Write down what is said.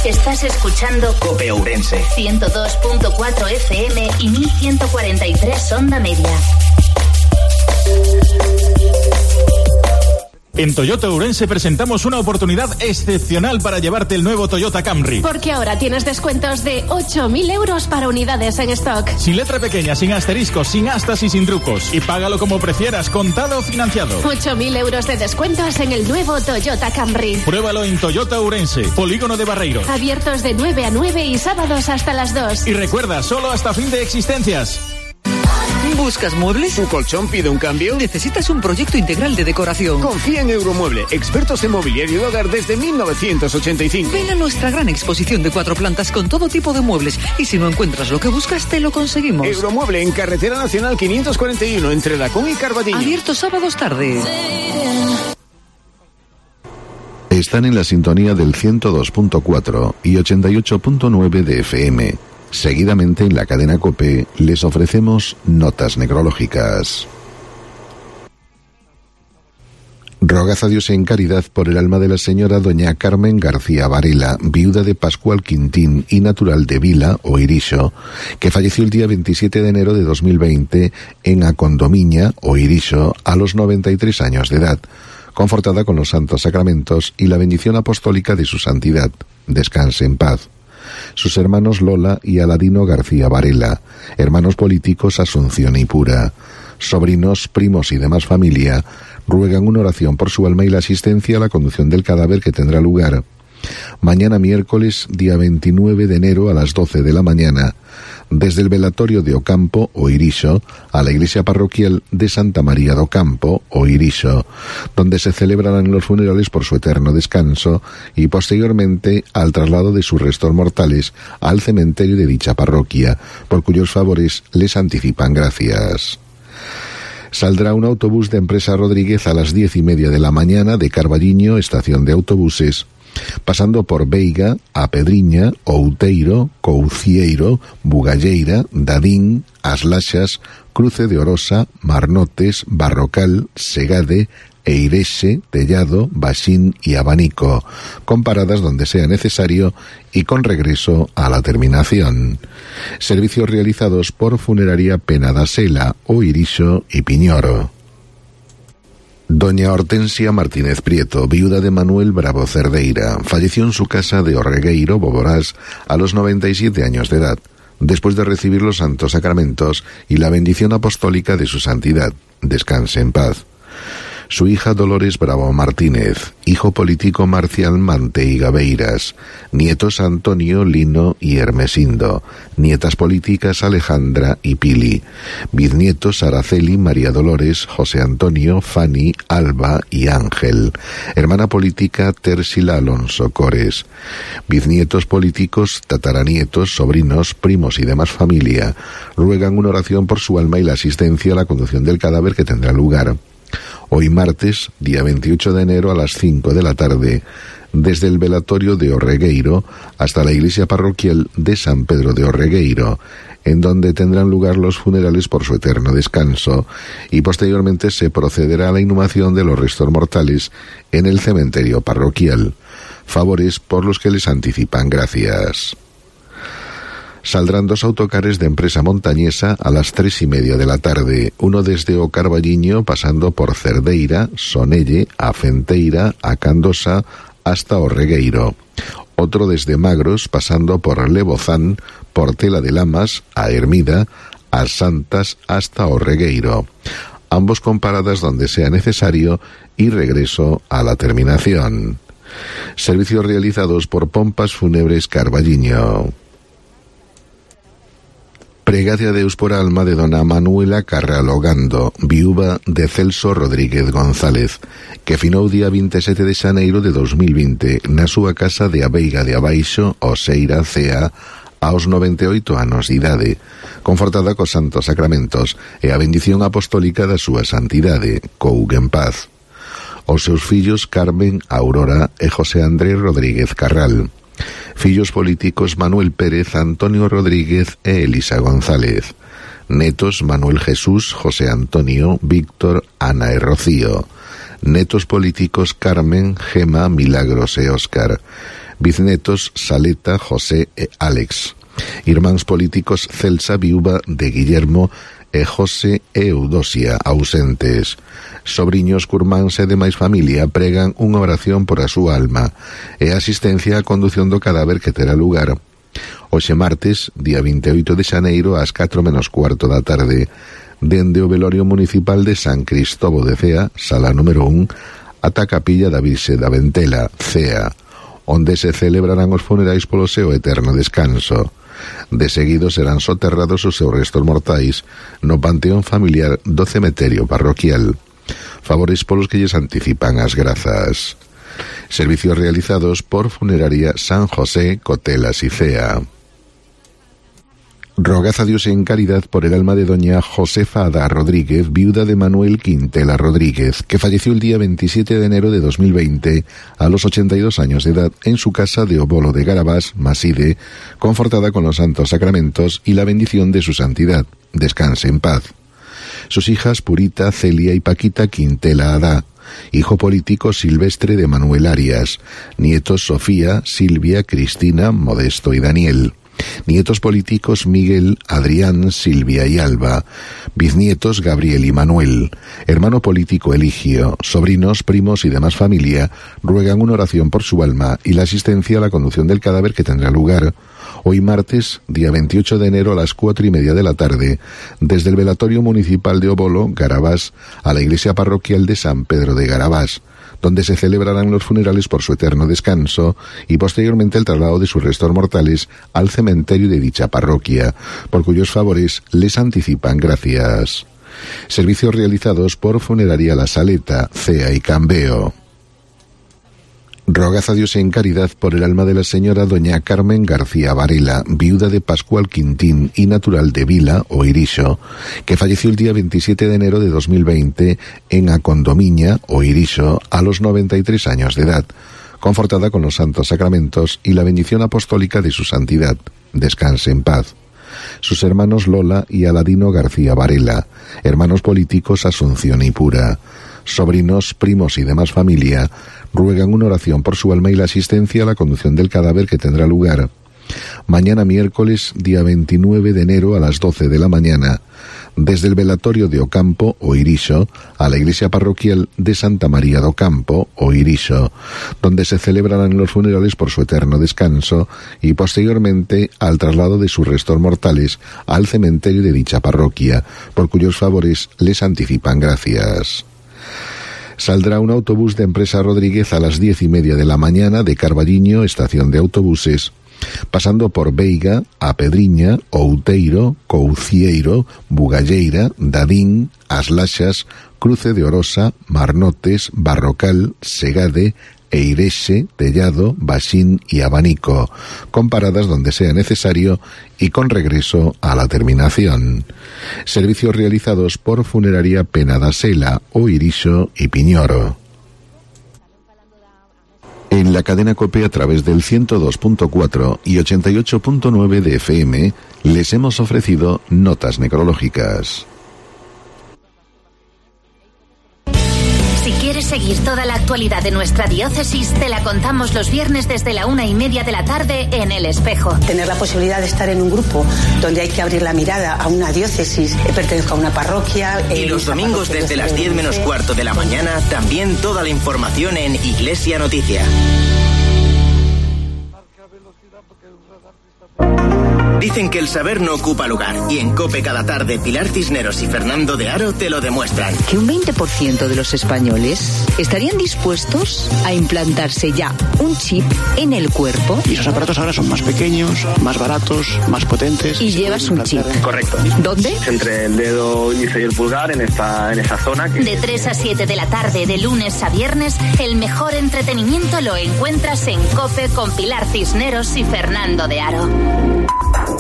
Estás escuchando COPE Ourense 102.4 FM y 1143 onda media. En Toyota Ourense presentamos una oportunidad excepcional para llevarte el nuevo Toyota Camry. Porque ahora tienes descuentos de 8.000 euros para unidades en stock. Sin letra pequeña, sin asteriscos, sin astas y sin trucos. Y págalo como prefieras, contado o financiado. 8.000 euros de descuentos en el nuevo Toyota Camry. Pruébalo en Toyota Ourense, Polígono de Barreiro. Abiertos de 9 a 9 y sábados hasta las 2. Y recuerda, solo hasta fin de existencias. ¿Buscas muebles? ¿Tu colchón pide un cambio? ¿Necesitas un proyecto integral de decoración? Confía en Euromueble, expertos en mobiliario de hogar desde 1985. Ven a nuestra gran exposición de 4 plantas con todo tipo de muebles. Y si no encuentras lo que buscas, te lo conseguimos. Euromueble en Carretera Nacional 541, entre Dacón y Carballiño. Abierto sábados tarde. Están en la sintonía del 102.4 y 88.9 de FM. Seguidamente en la cadena COPE les ofrecemos notas necrológicas. Rogad a Dios en caridad por el alma de la señora doña Carmen García Varela, viuda de Pascual Quintín y natural de Vila o Irixo, que falleció el día 27 de enero de 2020 en Acondomiña o Irixo a los 93 años de edad, confortada con los santos sacramentos y la bendición apostólica de su santidad. Descanse en paz. Sus hermanos Lola y Aladino García Varela, hermanos políticos Asunción y Pura, sobrinos, primos y demás familia, ruegan una oración por su alma y la asistencia a la conducción del cadáver que tendrá lugar mañana miércoles, día 29 de enero a las 12 de la mañana, desde el velatorio de Ocampo o Irixo a la iglesia parroquial de Santa María do Campo o Irixo, donde se celebrarán los funerales por su eterno descanso y posteriormente al traslado de sus restos mortales al cementerio de dicha parroquia, por cuyos favores les anticipan gracias. Saldrá un autobús de Empresa Rodríguez a las 10:30 de la mañana de Carballiño, estación de autobuses, pasando por Veiga, A Pedriña, Outeiro, Coucieiro, Bugalleira, Dadín, As Laxas, Cruce de Orosa, Marnotes, Barrocal, Segade, Eirexe, Tellado, Baxín y Abanico, con paradas donde sea necesario y con regreso a la terminación. Servicios realizados por Funeraria Penadasela, o Irixo y Piñoro. Doña Hortensia Martínez Prieto, viuda de Manuel Bravo Cerdeira, falleció en su casa de Orregueiro, Boborás, a los 97 años de edad, después de recibir los santos sacramentos y la bendición apostólica de su santidad. Descanse en paz. Su hija Dolores Bravo Martínez, hijo político Marcial Manteiga Beiras, nietos Antonio, Lino y Hermesindo, nietas políticas Alejandra y Pili, bisnietos Araceli, María Dolores, José Antonio, Fanny, Alba y Ángel, hermana política Térsila Alonso Cores, bisnietos políticos, tataranietos, sobrinos, primos y demás familia, ruegan una oración por su alma y la asistencia a la conducción del cadáver que tendrá lugar hoy martes, día 28 de enero a las 5 de la tarde, desde el velatorio de Orregueiro hasta la iglesia parroquial de San Pedro de Orregueiro, en donde tendrán lugar los funerales por su eterno descanso, y posteriormente se procederá a la inhumación de los restos mortales en el cementerio parroquial, favores por los que les anticipan gracias. Saldrán 2 autocares de Empresa Montañesa a las 3:30 de la tarde, uno desde O Carballiño pasando por Cerdeira, Sonelle, a Fenteira, a Candosa hasta Orregueiro, otro desde Magros pasando por Lebozán, Portela de Lamas, a Hermida, a Santas hasta Orregueiro, ambos con paradas donde sea necesario y regreso a la terminación. Servicios realizados por Pompas Fúnebres Carballiño. Pregade a Deus por alma de dona Manuela Carralo Gando, viúva de Celso Rodríguez González, que finou día 27 de xaneiro de 2020 na súa casa de Abeiga de Abaixo, Oseira, Cea, aos 98 anos de idade, confortada cos santos sacramentos e a bendición apostólica da súa santidade, cougue en paz. Os seus fillos Carmen, Aurora e José Andrés Rodríguez Carral. Fillos políticos Manuel Pérez, Antonio Rodríguez e Elisa González. Netos Manuel Jesús, José Antonio, Víctor, Ana e Rocío. Netos políticos Carmen, Gema, Milagros e Óscar. Bisnetos Saleta, José e Álex. Irmáns políticos Celsa, viúva de Guillermo, e José e Eudosia, ausentes. Sobriños, curmáns e demais familia pregan unha oración por a súa alma e asistencia á condución do cadáver que terá lugar hoxe martes, día 28 de xaneiro, ás 4:15 da tarde, dende o velorio municipal de San Cristóbo de Cea, sala número 1, ata a capilla da Virxe da Ventela, Cea, onde se celebrarán os funerais polo seu eterno descanso. De seguido serán soterrados os seus restos mortais no panteón familiar do cemiterio parroquial. Favores polos que lles anticipan as grazas. Servicios realizados por Funeraria San José, Cotelas y Cea. Rogad a Dios en caridad por el alma de doña Josefa Adá Rodríguez, viuda de Manuel Quintela Rodríguez, que falleció el día 27 de enero de 2020 a los 82 años de edad en su casa de Obolo de Garabás, Maside, confortada con los santos sacramentos y la bendición de su santidad. Descanse en paz. Sus hijas Purita, Celia y Paquita Quintela Adá, hijo político Silvestre de Manuel Arias, nietos Sofía, Silvia, Cristina, Modesto y Daniel. Nietos políticos Miguel, Adrián, Silvia y Alba. Bisnietos Gabriel y Manuel. Hermano político Eligio. Sobrinos, primos y demás familia ruegan una oración por su alma y la asistencia a la conducción del cadáver que tendrá lugar hoy martes, día 28 de enero a las 4:30 de la tarde, desde el velatorio municipal de Obolo, Garabás, a la iglesia parroquial de San Pedro de Garabás, donde se celebrarán los funerales por su eterno descanso y posteriormente el traslado de sus restos mortales al cementerio de dicha parroquia, por cuyos favores les anticipan gracias. Servicios realizados por Funeraria La Saleta, Cea y Cambeo. Rogad a Dios en caridad por el alma de la señora doña Carmen García Varela, viuda de Pascual Quintín y natural de Vila o Irixo, que falleció el día 27 de enero de 2020 en Acondomiña o Irixo a los 93 años de edad, confortada con los santos sacramentos y la bendición apostólica de su santidad. Descanse en paz. Sus hermanos Lola y Aladino García Varela, hermanos políticos Asunción y Pura. Sobrinos, primos y demás familia ruegan una oración por su alma y la asistencia a la conducción del cadáver que tendrá lugar mañana miércoles, día 29 de enero a las 12 de la mañana, desde el velatorio de Ocampo o Irixo a la iglesia parroquial de Santa María do Campo o Irixo, donde se celebrarán los funerales por su eterno descanso y posteriormente al traslado de sus restos mortales al cementerio de dicha parroquia, por cuyos favores les anticipan gracias. Saldrá un autobús de Empresa Rodríguez a las 10:30 de la mañana de Carballiño, estación de autobuses, pasando por Veiga, A Pedriña, Outeiro, Coucieiro, Bugalleira, Dadín, As Laxas, Cruce de Orosa, Marnotes, Barrocal, Segade, Eirexe, Tellado, Baxín y Abanico, con paradas donde sea necesario y con regreso a la terminación. Servicios realizados por Funeraria Penadasela o Irixo y Piñoro. En la cadena COPE a través del 102.4 y 88.9 de FM les hemos ofrecido notas necrológicas. Si quieres seguir toda la actualidad de nuestra diócesis, te la contamos los viernes desde la 1:30 de la tarde en El Espejo. Tener la posibilidad de estar en un grupo donde hay que abrir la mirada a una diócesis, pertenezco a una parroquia. Y los domingos desde las 10:15 de la mañana, también toda la información en Iglesia Noticia. Dicen que el saber no ocupa lugar, y en COPE cada tarde Pilar Cisneros y Fernando de Aro te lo demuestran. Que un 20% de los españoles estarían dispuestos a implantarse ya un chip en el cuerpo. Y esos aparatos ahora son más pequeños, más baratos, más potentes. Y llevas un chip. Correcto. ¿Dónde? Entre el dedo índice y el pulgar, en esa zona. De 3 a 7 de la tarde, de lunes a viernes, el mejor entretenimiento lo encuentras en COPE con Pilar Cisneros y Fernando de Aro.